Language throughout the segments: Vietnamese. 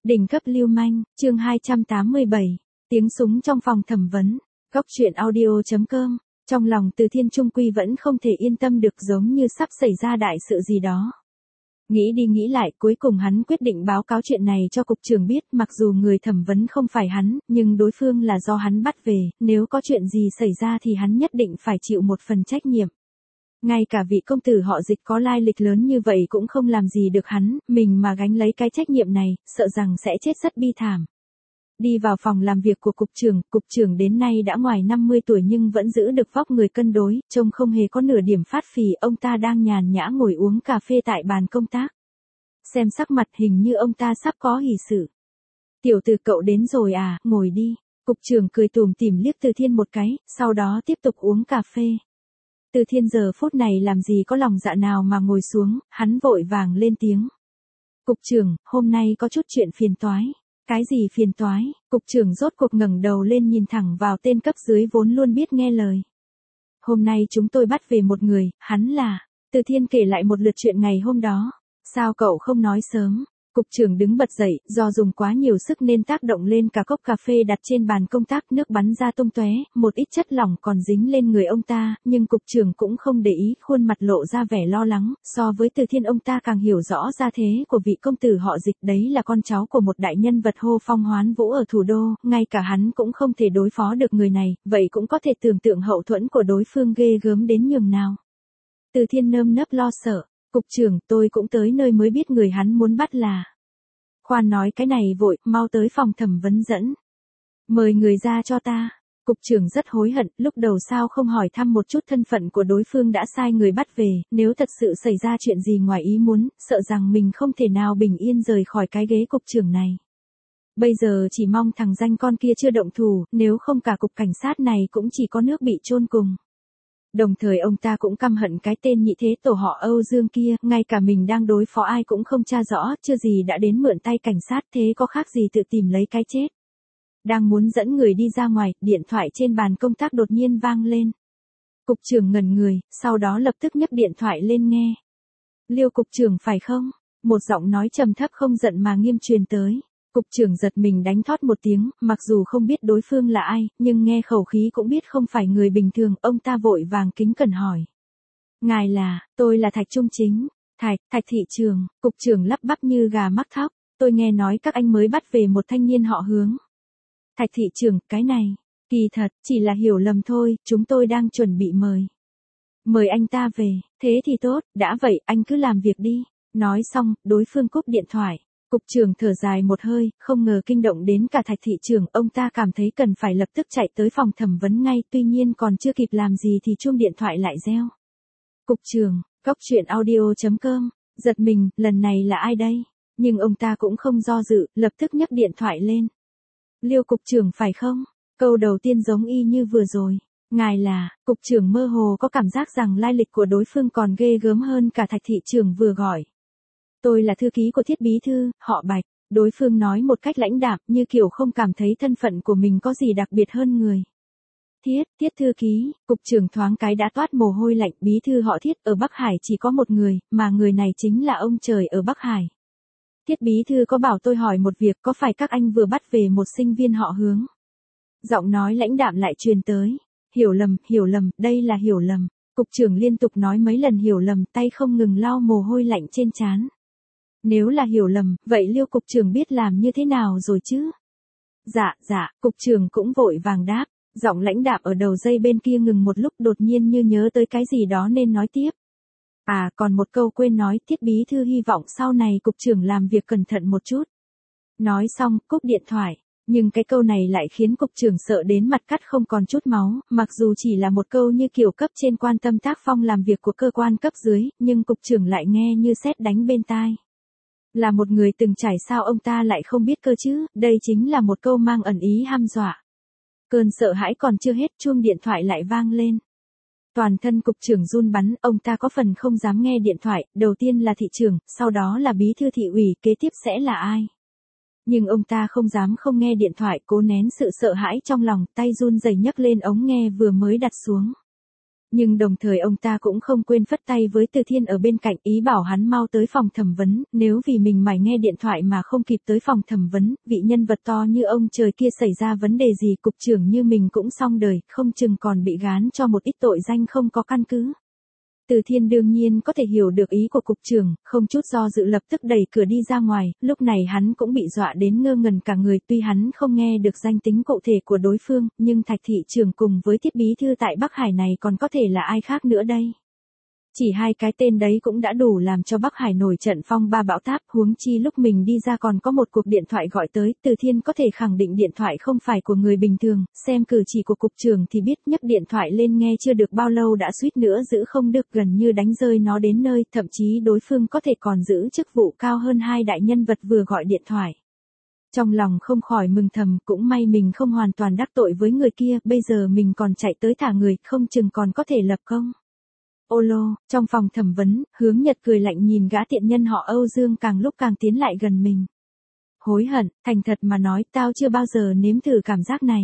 Đỉnh cấp lưu manh, chương 287, tiếng súng trong phòng thẩm vấn, góc truyện audio.com, trong lòng Từ Thiên trung quy vẫn không thể yên tâm được, giống như sắp xảy ra đại sự gì đó. Nghĩ đi nghĩ lại, cuối cùng hắn quyết định báo cáo chuyện này cho cục trưởng biết, mặc dù người thẩm vấn không phải hắn, nhưng đối phương là do hắn bắt về, nếu có chuyện gì xảy ra thì hắn nhất định phải chịu một phần trách nhiệm. Ngay cả vị công tử họ Dịch có lai lịch lớn như vậy cũng không làm gì được hắn, mình mà gánh lấy cái trách nhiệm này, sợ rằng sẽ chết rất bi thảm. Đi vào phòng làm việc của cục trưởng đến nay đã ngoài 50 tuổi nhưng vẫn giữ được vóc người cân đối, trông không hề có nửa điểm phát phì, ông ta đang nhàn nhã ngồi uống cà phê tại bàn công tác. Xem sắc mặt hình như ông ta sắp có hỷ sự. Tiểu Từ cậu đến rồi à, ngồi đi. Cục trưởng cười tủm tỉm liếc Từ Thiên một cái, sau đó tiếp tục uống cà phê. Từ Thiên giờ phút này làm gì có lòng dạ nào mà ngồi xuống, hắn vội vàng lên tiếng. Cục trưởng, hôm nay có chút chuyện phiền toái. Cái gì phiền toái? Cục trưởng rốt cuộc ngẩng đầu lên nhìn thẳng vào tên cấp dưới vốn luôn biết nghe lời. Hôm nay chúng tôi bắt về một người, hắn là... Từ Thiên kể lại một lượt chuyện ngày hôm đó. Sao cậu không nói sớm? Cục trưởng đứng bật dậy, do dùng quá nhiều sức nên tác động lên cả cốc cà phê đặt trên bàn công tác, nước bắn ra tung tóe, một ít chất lỏng còn dính lên người ông ta, nhưng cục trưởng cũng không để ý, khuôn mặt lộ ra vẻ lo lắng, so với Từ Thiên ông ta càng hiểu rõ gia thế của vị công tử họ Dịch, đấy là con cháu của một đại nhân vật hô phong hoán vũ ở thủ đô, ngay cả hắn cũng không thể đối phó được người này, vậy cũng có thể tưởng tượng hậu thuẫn của đối phương ghê gớm đến nhường nào. Từ Thiên nơm nớp lo sợ. Cục trưởng, tôi cũng tới nơi mới biết người hắn muốn bắt là... Khoan nói cái này vội, mau tới phòng thẩm vấn dẫn. Mời người ra cho ta. Cục trưởng rất hối hận, lúc đầu sao không hỏi thăm một chút thân phận của đối phương đã sai người bắt về, nếu thật sự xảy ra chuyện gì ngoài ý muốn, sợ rằng mình không thể nào bình yên rời khỏi cái ghế cục trưởng này. Bây giờ chỉ mong thằng danh con kia chưa động thủ, nếu không cả cục cảnh sát này cũng chỉ có nước bị chôn cùng. Đồng thời ông ta cũng căm hận cái tên nhị thế tổ họ Âu Dương kia, ngay cả mình đang đối phó ai cũng không tra rõ, chưa gì đã đến mượn tay cảnh sát, thế có khác gì tự tìm lấy cái chết. Đang muốn dẫn người đi ra ngoài, điện thoại trên bàn công tác đột nhiên vang lên. Cục trưởng ngẩn người, sau đó lập tức nhấc điện thoại lên nghe. Liêu cục trưởng phải không? Một giọng nói trầm thấp không giận mà nghiêm truyền tới. Cục trưởng giật mình đánh thót một tiếng, mặc dù không biết đối phương là ai, nhưng nghe khẩu khí cũng biết không phải người bình thường, ông ta vội vàng kính cẩn hỏi. Ngài là, tôi là Thạch Trung Chính. Thạch thị trường, cục trưởng lắp bắp như gà mắc thóc, tôi nghe nói các anh mới bắt về một thanh niên họ Hướng. Thạch thị trường, cái này, kỳ thật, chỉ là hiểu lầm thôi, chúng tôi đang chuẩn bị mời anh ta về, thế thì tốt, đã vậy, anh cứ làm việc đi. Nói xong, đối phương cúp điện thoại. Cục trưởng thở dài một hơi, không ngờ kinh động đến cả Thạch thị trưởng, ông ta cảm thấy cần phải lập tức chạy tới phòng thẩm vấn ngay, tuy nhiên còn chưa kịp làm gì thì chuông điện thoại lại reo. Cục trưởng, góc truyện audio.com, giật mình, lần này là ai đây? Nhưng ông ta cũng không do dự, lập tức nhấc điện thoại lên. Liêu cục trưởng phải không? Câu đầu tiên giống y như vừa rồi. Ngài là, cục trưởng mơ hồ có cảm giác rằng lai lịch của đối phương còn ghê gớm hơn cả Thạch thị trưởng vừa gọi. Tôi là thư ký của Thiết bí thư, họ Bạch. Đối phương nói một cách lãnh đạm, như kiểu không cảm thấy thân phận của mình có gì đặc biệt hơn người. Thiết thư ký, cục trưởng thoáng cái đã toát mồ hôi lạnh, bí thư họ Thiết ở Bắc Hải chỉ có một người, mà người này chính là ông trời ở Bắc Hải. Thiết bí thư có bảo tôi hỏi một việc, có phải các anh vừa bắt về một sinh viên họ Hướng? Giọng nói lãnh đạm lại truyền tới. Hiểu lầm, đây là hiểu lầm. Cục trưởng liên tục nói mấy lần hiểu lầm, tay không ngừng lau mồ hôi lạnh trên trán. Nếu là hiểu lầm, vậy Liêu cục trưởng biết làm như thế nào rồi chứ? Dạ, cục trưởng cũng vội vàng đáp. Giọng lãnh đạm ở đầu dây bên kia ngừng một lúc, đột nhiên như nhớ tới cái gì đó nên nói tiếp. À, còn một câu quên nói, Thiết bí thư hy vọng sau này cục trưởng làm việc cẩn thận một chút. Nói xong, cúp điện thoại. Nhưng cái câu này lại khiến cục trưởng sợ đến mặt cắt không còn chút máu, mặc dù chỉ là một câu như kiểu cấp trên quan tâm tác phong làm việc của cơ quan cấp dưới, nhưng cục trưởng lại nghe như sét đánh bên tai. Là một người từng trải sao ông ta lại không biết cơ chứ, đây chính là một câu mang ẩn ý hăm dọa. Cơn sợ hãi còn chưa hết, chuông điện thoại lại vang lên. Toàn thân cục trưởng run bắn, ông ta có phần không dám nghe điện thoại, đầu tiên là thị trưởng, sau đó là bí thư thị ủy, kế tiếp sẽ là ai. Nhưng ông ta không dám không nghe điện thoại, cố nén sự sợ hãi trong lòng, tay run rẩy nhấc lên ống nghe vừa mới đặt xuống. Nhưng đồng thời ông ta cũng không quên phất tay với Từ Thiên ở bên cạnh, ý bảo hắn mau tới phòng thẩm vấn, nếu vì mình mải nghe điện thoại mà không kịp tới phòng thẩm vấn, vị nhân vật to như ông trời kia xảy ra vấn đề gì, cục trưởng như mình cũng xong đời, không chừng còn bị gán cho một ít tội danh không có căn cứ. Từ Thiên đương nhiên có thể hiểu được ý của cục trưởng, không chút do dự lập tức đẩy cửa đi ra ngoài, lúc này hắn cũng bị dọa đến ngơ ngẩn cả người, tuy hắn không nghe được danh tính cụ thể của đối phương, nhưng Thạch thị trưởng cùng với Tiết bí thư tại Bắc Hải này còn có thể là ai khác nữa đây. Chỉ hai cái tên đấy cũng đã đủ làm cho Bắc Hải nổi trận phong ba bão táp, huống chi lúc mình đi ra còn có một cuộc điện thoại gọi tới, Từ Thiên có thể khẳng định điện thoại không phải của người bình thường, xem cử chỉ của cục trưởng thì biết nhấc điện thoại lên nghe chưa được bao lâu đã suýt nữa giữ không được, gần như đánh rơi nó đến nơi, thậm chí đối phương có thể còn giữ chức vụ cao hơn hai đại nhân vật vừa gọi điện thoại. Trong lòng không khỏi mừng thầm, cũng may mình không hoàn toàn đắc tội với người kia, bây giờ mình còn chạy tới thả người, không chừng còn có thể lập công. Ô lô, trong phòng thẩm vấn, Hướng Nhật cười lạnh nhìn gã tiện nhân họ Âu Dương càng lúc càng tiến lại gần mình. Hối hận, thành thật mà nói, tao chưa bao giờ nếm thử cảm giác này.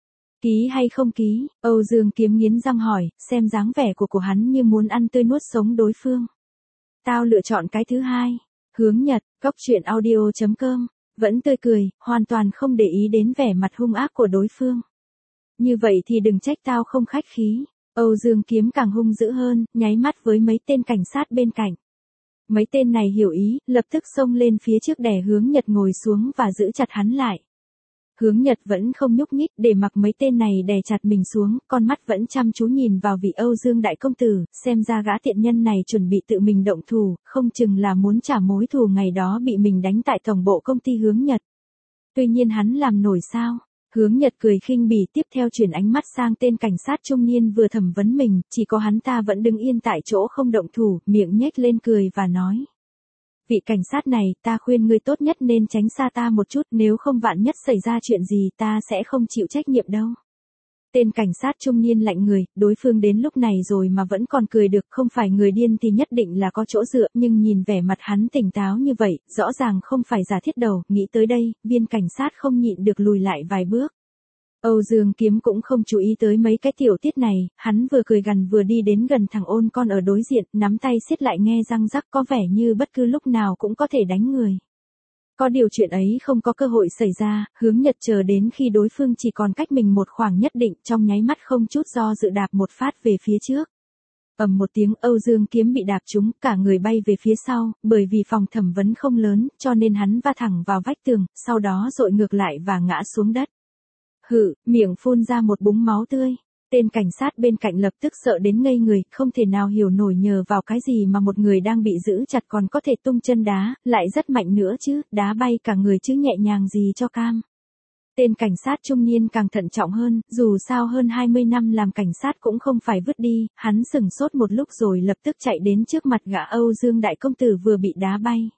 Ký hay không ký? Âu Dương Kiếm nghiến răng hỏi, xem dáng vẻ của hắn như muốn ăn tươi nuốt sống đối phương. Tao lựa chọn cái thứ hai. Hướng Nhật, coctruyện.audio.com, vẫn tươi cười, hoàn toàn không để ý đến vẻ mặt hung ác của đối phương. Như vậy thì đừng trách tao không khách khí. Âu Dương Kiếm càng hung dữ hơn, nháy mắt với mấy tên cảnh sát bên cạnh. Mấy tên này hiểu ý, lập tức xông lên phía trước đè Hướng Nhật ngồi xuống và giữ chặt hắn lại. Hướng Nhật vẫn không nhúc nhích, để mặc mấy tên này đè chặt mình xuống, con mắt vẫn chăm chú nhìn vào vị Âu Dương đại công tử, xem ra gã tiện nhân này chuẩn bị tự mình động thủ, không chừng là muốn trả mối thù ngày đó bị mình đánh tại tổng bộ công ty Hướng Nhật. Tuy nhiên hắn làm nổi sao? Hướng Nhật cười khinh bỉ, tiếp theo chuyển ánh mắt sang tên cảnh sát trung niên vừa thẩm vấn mình, chỉ có hắn ta vẫn đứng yên tại chỗ không động thủ, miệng nhếch lên cười và nói. Vị cảnh sát này, ta khuyên ngươi tốt nhất nên tránh xa ta một chút, nếu không vạn nhất xảy ra chuyện gì ta sẽ không chịu trách nhiệm đâu. Tên cảnh sát trung niên lạnh người, đối phương đến lúc này rồi mà vẫn còn cười được, không phải người điên thì nhất định là có chỗ dựa, nhưng nhìn vẻ mặt hắn tỉnh táo như vậy, rõ ràng không phải giả thiết đầu, nghĩ tới đây, viên cảnh sát không nhịn được lùi lại vài bước. Âu Dương Kiếm cũng không chú ý tới mấy cái tiểu tiết này, hắn vừa cười gằn vừa đi đến gần thằng ôn con ở đối diện, nắm tay siết lại nghe răng rắc, có vẻ như bất cứ lúc nào cũng có thể đánh người. Có điều chuyện ấy không có cơ hội xảy ra, Hướng Nhật chờ đến khi đối phương chỉ còn cách mình một khoảng nhất định, trong nháy mắt không chút do dự đạp một phát về phía trước. Ầm một tiếng, Âu Dương Kiếm bị đạp trúng, cả người bay về phía sau, bởi vì phòng thẩm vấn không lớn, cho nên hắn va thẳng vào vách tường, sau đó dội ngược lại và ngã xuống đất. Hự, miệng phun ra một búng máu tươi. Tên cảnh sát bên cạnh lập tức sợ đến ngây người, không thể nào hiểu nổi nhờ vào cái gì mà một người đang bị giữ chặt còn có thể tung chân đá, lại rất mạnh nữa chứ, đá bay cả người chứ nhẹ nhàng gì cho cam. Tên cảnh sát trung niên càng thận trọng hơn, dù sao hơn 20 năm làm cảnh sát cũng không phải vứt đi, hắn sửng sốt một lúc rồi lập tức chạy đến trước mặt gã Âu Dương đại công tử vừa bị đá bay.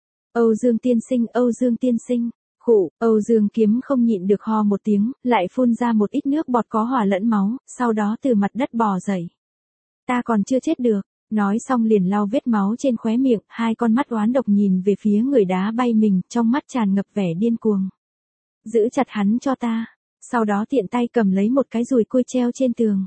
Âu Dương tiên sinh, Âu Dương tiên sinh. Khụ, Âu Dương Kiếm không nhịn được ho một tiếng, lại phun ra một ít nước bọt có hòa lẫn máu, sau đó từ mặt đất bò dậy. Ta còn chưa chết được, nói xong liền lau vết máu trên khóe miệng, hai con mắt oán độc nhìn về phía người đá bay mình, trong mắt tràn ngập vẻ điên cuồng. Giữ chặt hắn cho ta, sau đó tiện tay cầm lấy một cái dùi cui treo trên tường.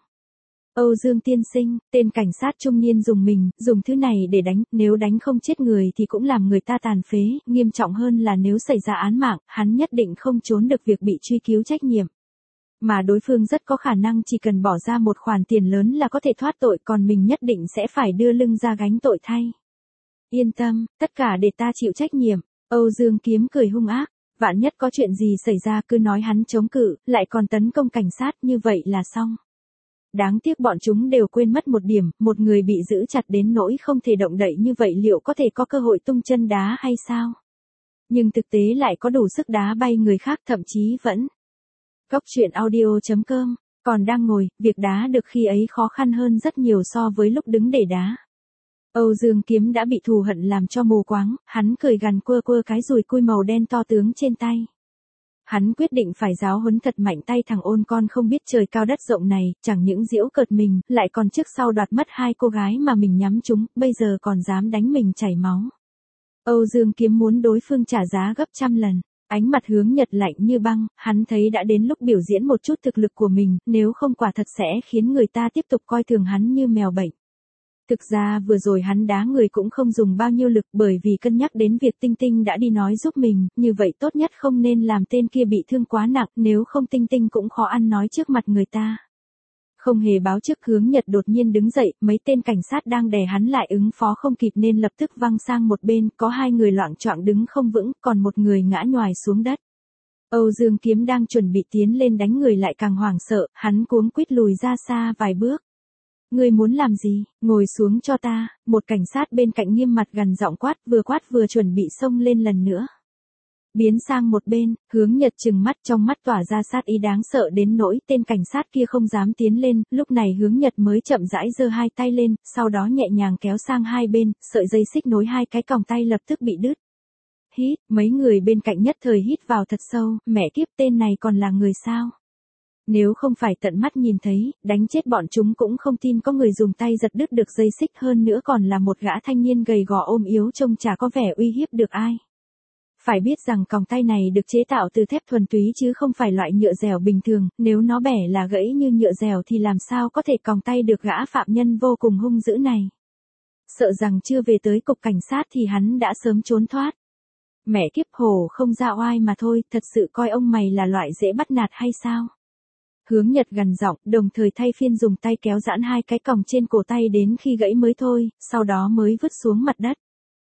Âu Dương tiên sinh, tên cảnh sát trung niên dùng thứ này để đánh, nếu đánh không chết người thì cũng làm người ta tàn phế, nghiêm trọng hơn là nếu xảy ra án mạng, hắn nhất định không trốn được việc bị truy cứu trách nhiệm. Mà đối phương rất có khả năng chỉ cần bỏ ra một khoản tiền lớn là có thể thoát tội, còn mình nhất định sẽ phải đưa lưng ra gánh tội thay. Yên tâm, tất cả để ta chịu trách nhiệm. Âu Dương Kiếm cười hung ác, vạn nhất có chuyện gì xảy ra cứ nói hắn chống cự, lại còn tấn công cảnh sát, như vậy là xong. Đáng tiếc bọn chúng đều quên mất một điểm, một người bị giữ chặt đến nỗi không thể động đậy như vậy liệu có thể có cơ hội tung chân đá hay sao? Nhưng thực tế lại có đủ sức đá bay người khác, thậm chí vẫn. Coctruyện.audio.com, còn đang ngồi, việc đá được khi ấy khó khăn hơn rất nhiều so với lúc đứng để đá. Âu Dương Kiếm đã bị thù hận làm cho mù quáng, hắn cười gằn quơ cái dùi cui màu đen to tướng trên tay. Hắn quyết định phải giáo huấn thật mạnh tay thằng ôn con không biết trời cao đất rộng này, chẳng những giễu cợt mình, lại còn trước sau đoạt mất hai cô gái mà mình nhắm trúng, bây giờ còn dám đánh mình chảy máu. Âu Dương Kiếm muốn đối phương trả giá gấp trăm lần. Ánh mặt Hướng Nhật lạnh như băng, hắn thấy đã đến lúc biểu diễn một chút thực lực của mình, nếu không quả thật sẽ khiến người ta tiếp tục coi thường hắn như mèo bệnh. Thực ra vừa rồi hắn đá người cũng không dùng bao nhiêu lực bởi vì cân nhắc đến việc Tinh Tinh đã đi nói giúp mình, như vậy tốt nhất không nên làm tên kia bị thương quá nặng, nếu không Tinh Tinh cũng khó ăn nói trước mặt người ta. Không hề báo trước Hướng Nhật đột nhiên đứng dậy, mấy tên cảnh sát đang đè hắn lại ứng phó không kịp nên lập tức văng sang một bên, có 2 người loạng choạng đứng không vững, còn một người ngã nhoài xuống đất. Âu Dương Kiếm đang chuẩn bị tiến lên đánh người lại càng hoảng sợ, hắn cuống quýt lùi ra xa vài bước. Ngươi muốn làm gì, ngồi xuống cho ta, một cảnh sát bên cạnh nghiêm mặt gằn giọng quát vừa chuẩn bị xông lên lần nữa. Biến sang một bên, Hướng Nhật trừng mắt trong mắt tỏa ra sát ý đáng sợ đến nỗi tên cảnh sát kia không dám tiến lên, lúc này Hướng Nhật mới chậm rãi giơ 2 tay lên, sau đó nhẹ nhàng kéo sang hai bên, sợi dây xích nối 2 cái còng tay lập tức bị đứt. Hít, mấy người bên cạnh nhất thời hít vào thật sâu, mẹ kiếp tên này còn là người sao? Nếu không phải tận mắt nhìn thấy, đánh chết bọn chúng cũng không tin có người dùng tay giật đứt được dây xích hơn nữa còn là một gã thanh niên gầy gò ôm yếu trông chả có vẻ uy hiếp được ai. Phải biết rằng còng tay này được chế tạo từ thép thuần túy chứ không phải loại nhựa dẻo bình thường, nếu nó bẻ là gãy như nhựa dẻo thì làm sao có thể còng tay được gã phạm nhân vô cùng hung dữ này. Sợ rằng chưa về tới cục cảnh sát thì hắn đã sớm trốn thoát. Mẹ kiếp hổ không ra oai mà thôi, thật sự coi ông mày là loại dễ bắt nạt hay sao? Hướng Nhật gằn giọng, đồng thời thay phiên dùng tay kéo giãn 2 cái còng trên cổ tay đến khi gãy mới thôi, sau đó mới vứt xuống mặt đất.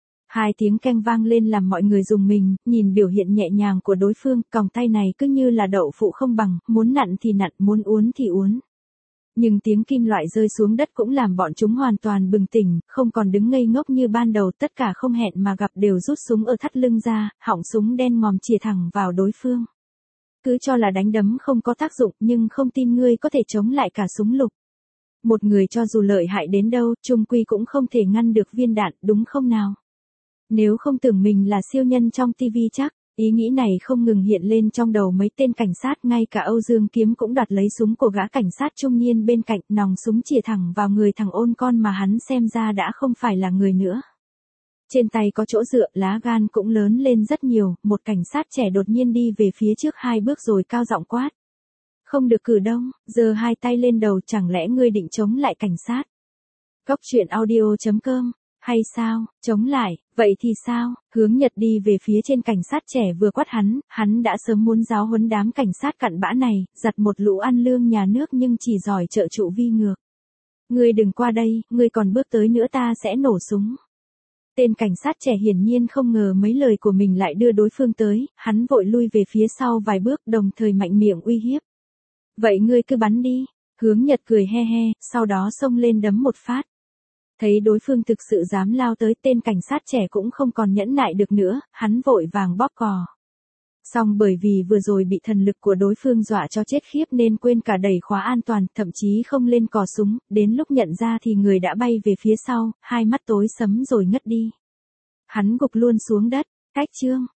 2 tiếng keng vang lên làm mọi người rùng mình, nhìn biểu hiện nhẹ nhàng của đối phương, còng tay này cứ như là đậu phụ không bằng, muốn nặn thì nặn, muốn uốn thì uốn. Nhưng tiếng kim loại rơi xuống đất cũng làm bọn chúng hoàn toàn bừng tỉnh, không còn đứng ngây ngốc như ban đầu, tất cả không hẹn mà gặp đều rút súng ở thắt lưng ra, họng súng đen ngòm chĩa thẳng vào đối phương. Cứ cho là đánh đấm không có tác dụng nhưng không tin ngươi có thể chống lại cả súng lục. Một người cho dù lợi hại đến đâu, chung quy cũng không thể ngăn được viên đạn, đúng không nào? Nếu không tưởng mình là siêu nhân trong TV chắc, ý nghĩ này không ngừng hiện lên trong đầu mấy tên cảnh sát, ngay cả Âu Dương Kiếm cũng đoạt lấy súng của gã cảnh sát trung niên bên cạnh, nòng súng chĩa thẳng vào người thằng ôn con mà hắn xem ra đã không phải là người nữa. Trên tay có chỗ dựa, lá gan cũng lớn lên rất nhiều, một cảnh sát trẻ đột nhiên đi về phía trước 2 bước rồi cao giọng quát. Không được cử động, giơ 2 tay lên đầu, chẳng lẽ ngươi định chống lại cảnh sát? Góc truyện audio.com, hay sao, chống lại, vậy thì sao? Hướng Nhật đi về phía trên cảnh sát trẻ vừa quát hắn đã sớm muốn giáo huấn đám cảnh sát cặn bã này, giặt một lũ ăn lương nhà nước nhưng chỉ giỏi trợ trụ vi ngược. Ngươi đừng qua đây, ngươi còn bước tới nữa ta sẽ nổ súng. Tên cảnh sát trẻ hiển nhiên không ngờ mấy lời của mình lại đưa đối phương tới, hắn vội lui về phía sau vài bước đồng thời mạnh miệng uy hiếp. Vậy ngươi cứ bắn đi, Hướng Nhật cười he he, sau đó xông lên đấm một phát. Thấy đối phương thực sự dám lao tới, tên cảnh sát trẻ cũng không còn nhẫn nại được nữa, hắn vội vàng bóp cò. Song bởi vì vừa rồi bị thần lực của đối phương dọa cho chết khiếp nên quên cả đẩy khóa an toàn, thậm chí không lên cò súng, đến lúc nhận ra thì người đã bay về phía sau, 2 mắt tối sẫm rồi ngất đi. Hắn gục luôn xuống đất, cách chương.